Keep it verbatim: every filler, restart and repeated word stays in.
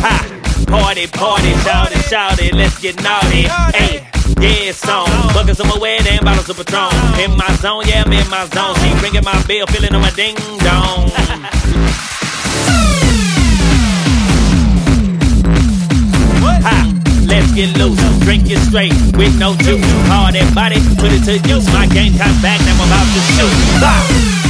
Ha! Party, party, shout it, shout it, let's get naughty. Hey, yeah, it's on. Buckets of my wet and bottles of Patron. In my zone, yeah, I'm in my zone. She ringing my bell, feeling on my ding dong. Ha! Let's get loose, drink it straight with no juice. Hard that body, put it to use. My game comes back, now I'm about to shoot. Bah!